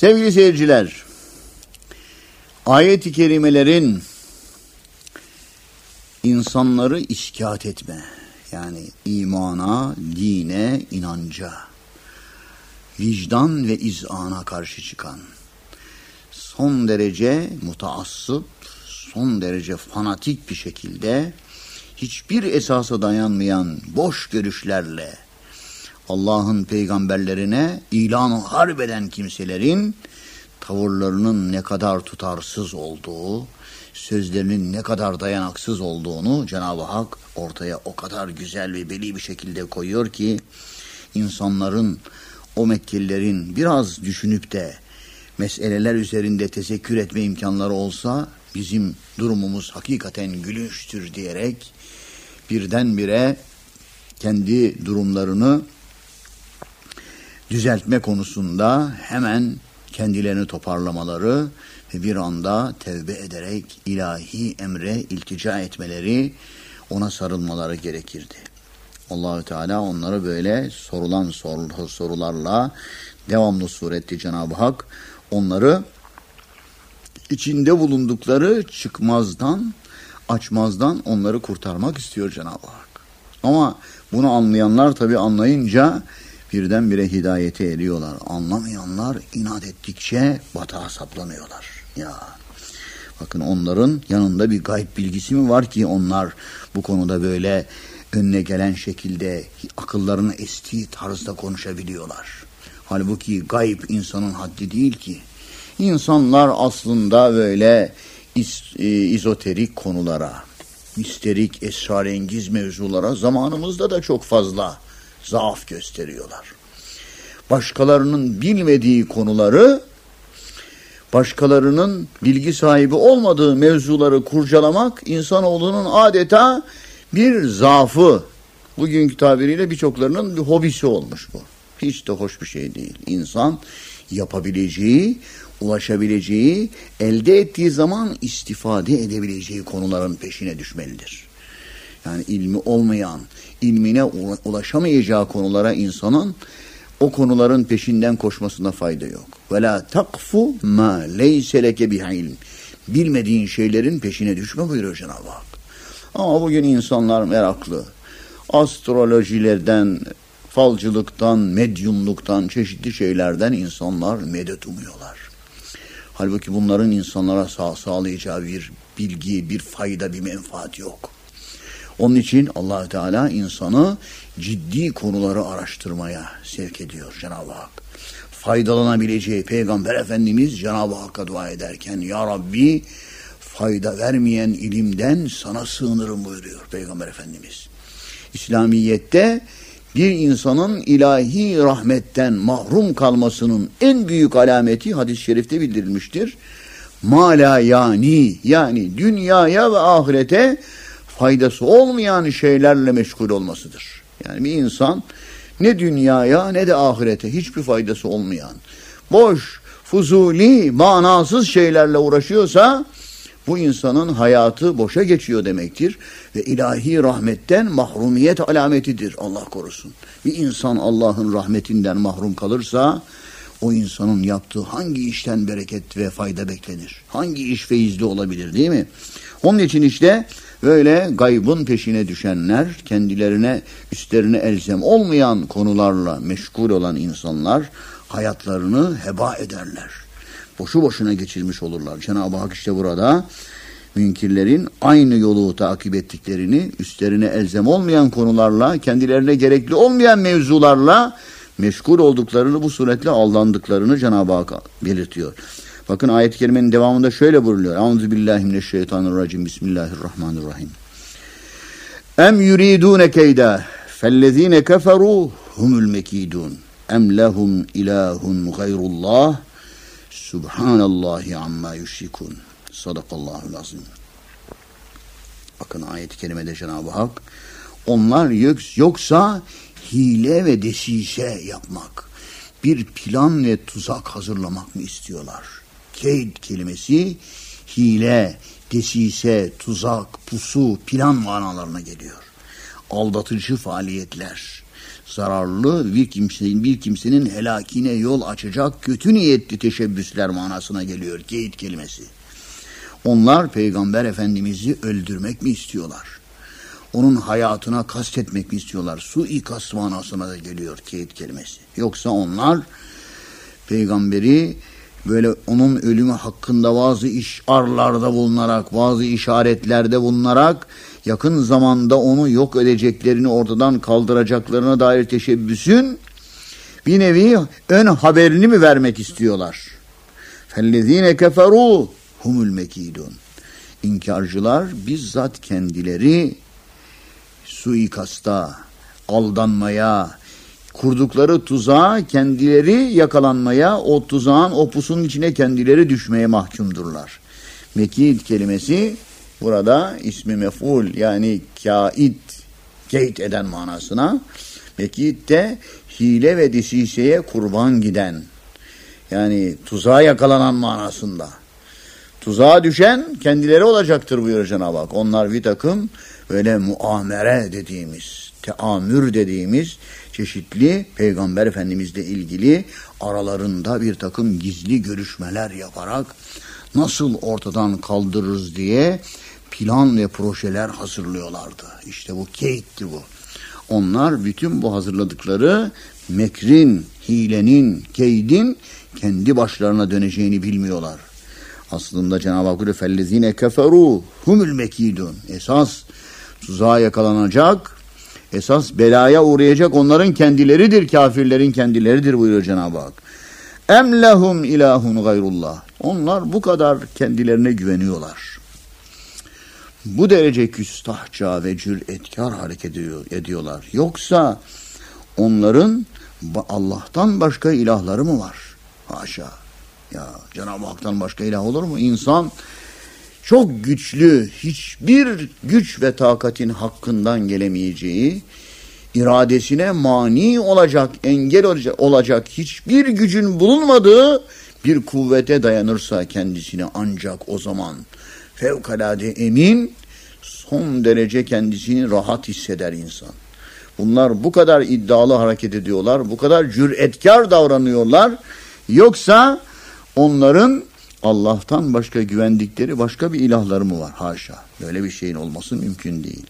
Sevgili seyirciler, ayet-i kerimelerin insanları iskat etme, yani imana, dine, inanca, vicdan ve izana karşı çıkan, son derece mutaassıp, son derece fanatik bir şekilde, hiçbir esasa dayanmayan boş görüşlerle Allah'ın peygamberlerine ilan-ı harp eden kimselerin tavırlarının ne kadar tutarsız olduğu, sözlerinin ne kadar dayanaksız olduğunu Cenab-ı Hak ortaya o kadar güzel ve beli bir şekilde koyuyor ki, insanların, o Mekkelilerin biraz düşünüp de meseleler üzerinde tesekkür etme imkanları olsa, bizim durumumuz hakikaten gülünçtür diyerek birdenbire kendi durumlarını düzeltme konusunda hemen kendilerini toparlamaları ve bir anda tevbe ederek ilahi emre iltica etmeleri, ona sarılmaları gerekirdi. Allah-u Teala onları böyle sorulan sorularla devamlı surette Cenab-ı Hak onları içinde bulundukları çıkmazdan, açmazdan onları kurtarmak istiyor Cenab-ı Hak. Ama bunu anlayanlar tabii anlayınca birdenbire hidayete eriyorlar. Anlamayanlar inat ettikçe batağa saplanıyorlar. Ya bakın, onların yanında bir gayb bilgisi mi var ki onlar bu konuda böyle önüne gelen şekilde akıllarını estiği tarzda konuşabiliyorlar. Halbuki gayb insanın haddi değil ki. İnsanlar aslında böyle izoterik konulara, misterik, esrarengiz mevzulara zamanımızda da çok fazla zaaf gösteriyorlar. Başkalarının bilmediği konuları, başkalarının bilgi sahibi olmadığı mevzuları kurcalamak insanoğlunun adeta bir zaafı. Bugünkü tabiriyle birçoklarının bir hobisi olmuş bu. Hiç de hoş bir şey değil. İnsan yapabileceği, ulaşabileceği, elde ettiği zaman istifade edebileceği konuların peşine düşmelidir. Yani ilmi olmayan, ilmine ulaşamayacağı konulara insanın o konuların peşinden koşmasına fayda yok. وَلَا تَقْفُ مَا لَيْسَ لَكَ بِعِلْمٍ. Bilmediğin şeylerin peşine düşme buyuruyor Cenab-ı Hak. Ama bugün insanlar meraklı. Astrolojilerden, falcılıktan, medyumluktan, çeşitli şeylerden insanlar medet umuyorlar. Halbuki bunların insanlara sağlayacağı bir bilgi, bir fayda, bir menfaat yok. Onun için Allah Teala insanı ciddi konuları araştırmaya sevk ediyor Cenab-ı Hak. Faydalanabileceği Peygamber Efendimiz Cenab-ı Hakk'a dua ederken, Ya Rabbi, fayda vermeyen ilimden sana sığınırım buyuruyor Peygamber Efendimiz. İslamiyet'te bir insanın ilahi rahmetten mahrum kalmasının en büyük alameti hadis-i şerifte bildirilmiştir. Mala yani dünyaya ve ahirete faydası olmayan şeylerle meşgul olmasıdır. Yani bir insan ne dünyaya ne de ahirete hiçbir faydası olmayan, boş, fuzuli, manasız şeylerle uğraşıyorsa bu insanın hayatı boşa geçiyor demektir ve ilahi rahmetten mahrumiyet alametidir. Allah korusun. Bir insan Allah'ın rahmetinden mahrum kalırsa o insanın yaptığı hangi işten bereket ve fayda beklenir? Hangi iş feyizli olabilir, değil mi? Onun için işte böyle gaybın peşine düşenler, kendilerine, üstlerine elzem olmayan konularla meşgul olan insanlar hayatlarını heba ederler. Boşu boşuna geçirmiş olurlar. Cenab-ı Hak işte burada münkirlerin aynı yolu takip ettiklerini, üstlerine elzem olmayan konularla, kendilerine gerekli olmayan mevzularla meşgul olduklarını, bu suretle aldandıklarını Cenab-ı Hak belirtiyor. Bakın ayet-i kerimenin devamında şöyle buyuruluyor. Euzubillahimineşşeytanirracim. Bismillahirrahmanirrahim. Em yuridune keyda fellezine keferu humul mekidun. Em lehum ilahun gayrullah. Subhanallahi amma yüşrikun. Sadakallahul azim. Bakın ayet-i kerimede Cenab-ı Hak, onlar yoksa hile ve desise yapmak, bir plan ve tuzak hazırlamak mı istiyorlar? Keyd kelimesi hile, desise, tuzak, pusu, plan manalarına geliyor. Aldatıcı faaliyetler, zararlı, bir kimsenin helakine yol açacak kötü niyetli teşebbüsler manasına geliyor keyit kelimesi. Onlar Peygamber Efendimiz'i öldürmek mi istiyorlar? Onun hayatına kastetmek mi istiyorlar? Suikast manasına da geliyor keyit kelimesi. Yoksa onlar Peygamberi böyle onun ölümü hakkında bazı işarlarda bulunarak, bazı işaretlerde bulunarak yakın zamanda onu yok edeceklerini, ortadan kaldıracaklarına dair teşebbüsün bir nevi ön haberini mi vermek istiyorlar? فَالَّذ۪ينَ كَفَرُوا هُمُ الْمَك۪يدُونَ. İnkarcılar bizzat kendileri suikasta, aldanmaya, kurdukları tuzağa kendileri yakalanmaya, o tuzağın, o pusunun içine kendileri düşmeye mahkumdurlar. Mekid kelimesi burada ismi mef'ul, yani keyit eden manasına. Mekid de hile ve desiseye kurban giden, yani tuzağa yakalanan manasında. Tuzağa düşen kendileri olacaktır buyuruyor Cenab-ı Hak. Onlar bir takım böyle muamere dediğimiz, teamür dediğimiz çeşitli Peygamber Efendimizle ilgili aralarında bir takım gizli görüşmeler yaparak nasıl ortadan kaldırırız diye plan ve projeler hazırlıyorlardı. İşte bu keyittir bu. Onlar bütün bu hazırladıkları mekrin, hilenin, keydin kendi başlarına döneceğini bilmiyorlar. Aslında Cenab-ı Hak diyor فَالَّذ۪ينَ كَفَرُوا هُمُ الْمَك۪يدُونَ. Esas tuzağa yakalanacak, esas belaya uğrayacak onların kendileridir, kafirlerin kendileridir buyuruyor Cenab-ı Hak. اَمْ لَهُمْ اِلَٰهٌ غَيْرُ اللّٰهِ. Onlar bu kadar kendilerine güveniyorlar. Bu derece küstahça ve cüretkar hareket ediyorlar. Yoksa onların Allah'tan başka ilahları mı var? Haşa. Ya Cenab-ı Hak'tan başka ilah olur mu? İnsan çok güçlü, hiçbir güç ve takatin hakkından gelemeyeceği, iradesine mani olacak, engel olacak hiçbir gücün bulunmadığı bir kuvvete dayanırsa kendisini ancak o zaman fevkalade emin, son derece kendisini rahat hisseder insan. Bunlar bu kadar iddialı hareket ediyorlar, bu kadar cüretkar davranıyorlar. Yoksa onların Allah'tan başka güvendikleri başka bir ilahları mı var? Haşa. Böyle bir şeyin olması mümkün değil.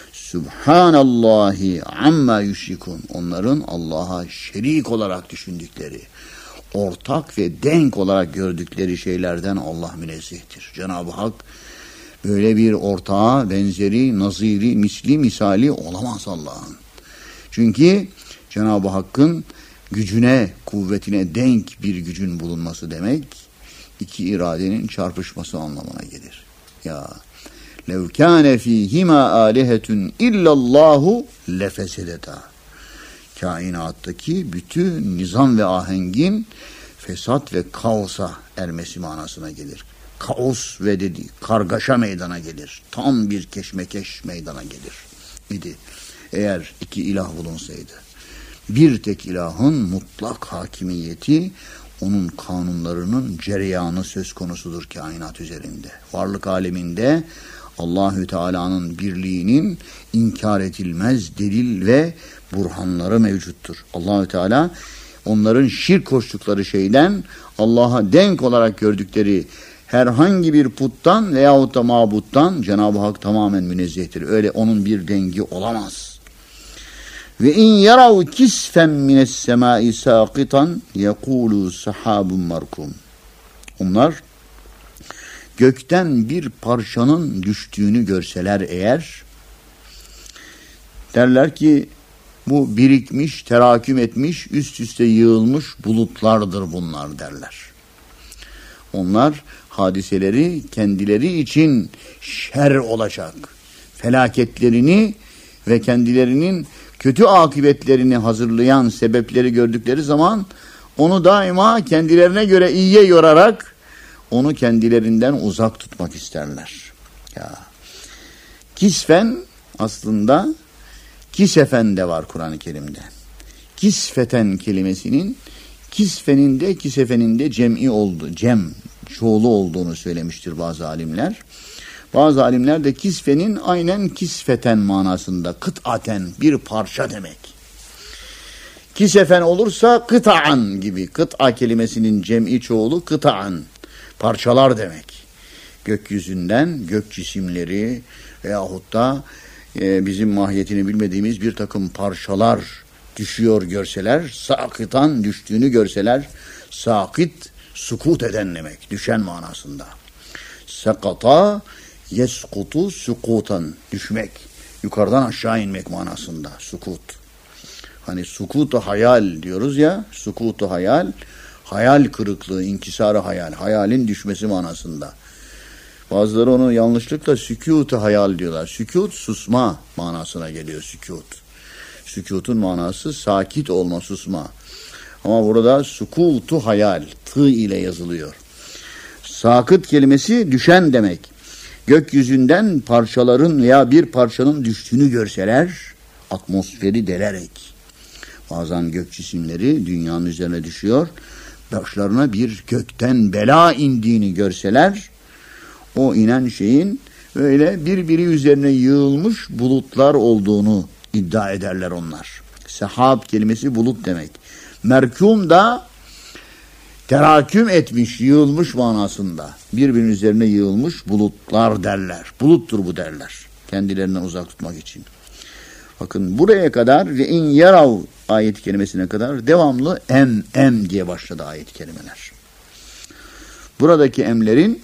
Subhanallahi amma yüşrikun. Onların Allah'a şerik olarak düşündükleri, ortak ve denk olarak gördükleri şeylerden Allah münezzehtir. Cenab-ı Hak böyle bir ortağa, benzeri, naziri, misali olamaz Allah'ın. Çünkü Cenab-ı Hakk'ın gücüne, kuvvetine denk bir gücün bulunması demek, iki iradenin çarpışması anlamına gelir. Ya lev kâne fîhimâ âlihetun illallâhu lefesedetâ. Kainattaki bütün nizam ve ahengin fesat ve kaosa ermesi manasına gelir. Kaos ve kargaşa meydana gelir. Tam bir keşmekeş meydana gelir idi. Eğer iki ilah bulunsaydı. Bir tek ilahın mutlak hakimiyeti, onun kanunlarının cereyanı söz konusudur kainat üzerinde. Varlık aleminde Allahü Teala'nın birliğinin inkar edilmez delil ve burhanları mevcuttur. Allahü Teala onların şirk koştukları şeyden Allah'a denk olarak gördükleri herhangi bir puttan veyahut da mabuttan Cenab-ı Hak tamamen münezzehtir. Öyle onun bir dengi olamaz. Ve in yarav kisfen mines semai saqitan yekulu sahabun markum. Onlar gökten bir parçanın düştüğünü görseler eğer derler ki bu birikmiş, teraküm etmiş, üst üste yığılmış bulutlardır bunlar derler. Onlar hadiseleri kendileri için şer olacak felaketlerini ve kendilerinin kötü akıbetlerini hazırlayan sebepleri gördükleri zaman onu daima kendilerine göre iyiye yorarak onu kendilerinden uzak tutmak isterler. Ya. Kisfen aslında kisefen de var Kur'an-ı Kerim'de. Kisfeten kelimesinin kisfenin de kisefenin de çoğulu olduğunu söylemiştir bazı alimler. Bazı alimler de kisfenin aynen kisfeten manasında, kıtaten bir parça demek. Kisefen olursa kıta'an gibi. Kıt'a kelimesinin cem'i çoğulu kıta'an. Parçalar demek. Gökyüzünden gök cisimleri veyahut da bizim mahiyetini bilmediğimiz bir takım parçalar düşüyor görseler, sakıtan düştüğünü görseler, sakit sukut eden demek, düşen manasında. Sakata yeskutu sukutan, düşmek, yukarıdan aşağı inmek manasında, sukut. Hani sukutu hayal diyoruz ya, sukutu hayal, hayal kırıklığı, inkisarı hayal, hayalin düşmesi manasında. Bazıları onu yanlışlıkla sükût-u hayal diyorlar. Sükût susma manasına geliyor sükût. Sükûtun manası sakit olma, susma. Ama burada sukût-u hayal, tı ile yazılıyor. Sakıt kelimesi düşen demek. Gökyüzünden parçaların veya bir parçanın düştüğünü görseler, atmosferi delerek. Bazen gök cisimleri dünyanın üzerine düşüyor. Başlarına bir gökten bela indiğini görseler, o inen şeyin böyle birbiri üzerine yığılmış bulutlar olduğunu iddia ederler onlar. Sehab kelimesi bulut demek. Merkum da teraküm etmiş, yığılmış manasında. Birbirinin üzerine yığılmış bulutlar derler. Buluttur bu derler. Kendilerinden uzak tutmak için. Bakın buraya kadar ve in yarav ayet kelimesine kadar devamlı em diye başladı ayet kelimeler. Buradaki emlerin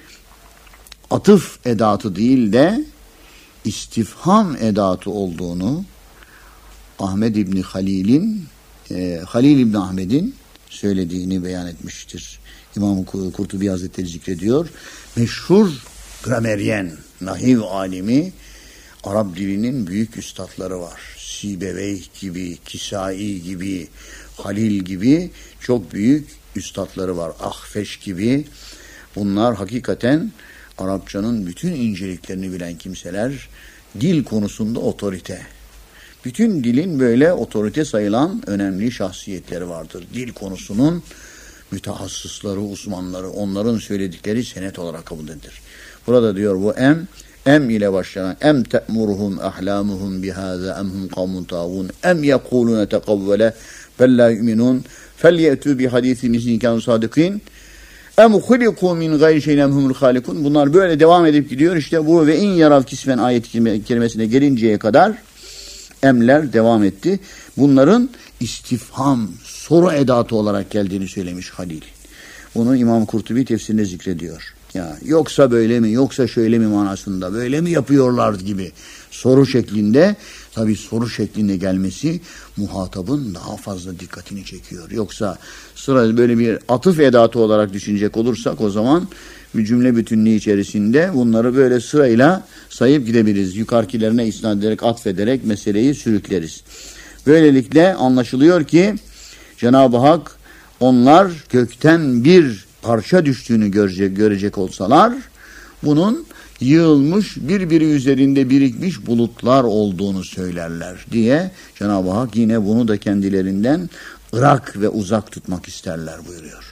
atıf edatı değil de istifham edatı olduğunu Ahmed İbni Halil'in Halil İbni Ahmed'in söylediğini beyan etmiştir. İmam Kurtubi Hazretleri zikrediyor. Meşhur grameryen, nahiv alimi, Arap dilinin büyük üstadları var. Sibeveyh gibi, Kisai gibi, Halil gibi çok büyük üstadları var. Ahfeş gibi. Bunlar hakikaten Arapçanın bütün inceliklerini bilen kimseler, dil konusunda otorite. Bütün dilin böyle otorite sayılan önemli şahsiyetleri vardır. Dil konusunun mütehassısları, uzmanları, onların söyledikleri senet olarak kabul edilir. Burada diyor bu em ile başlayan em te'muruhum ahlamuhum bihaza emhum kavmun tağun em yekulune tekavvele fel la yu'minun fel ye'tu bi hadisin izin kanu sadikin em huliku min gayri şeyin emhumul halikun. Bunlar böyle devam edip gidiyor. İşte bu ve in yarav kismen ayet kelimesine gelinceye kadar emler devam etti. Bunların istifham, soru edatı olarak geldiğini söylemiş Halil. Bunu İmam Kurtubi tefsirinde zikrediyor. Ya yoksa böyle mi, yoksa şöyle mi manasında, böyle mi yapıyorlar gibi soru şeklinde, tabii soru şeklinde gelmesi muhatabın daha fazla dikkatini çekiyor. Yoksa sıra böyle bir atıf edatı olarak düşünecek olursak o zaman bir cümle bütünlüğü içerisinde bunları böyle sırayla sayıp gidebiliriz. Yukarıkilerine isnat ederek, atfederek meseleyi sürükleriz. Böylelikle anlaşılıyor ki Cenab-ı Hak onlar gökten bir parça düştüğünü görecek olsalar bunun yığılmış birbiri üzerinde birikmiş bulutlar olduğunu söylerler diye Cenab-ı Hak yine bunu da kendilerinden ırak ve uzak tutmak isterler buyuruyor.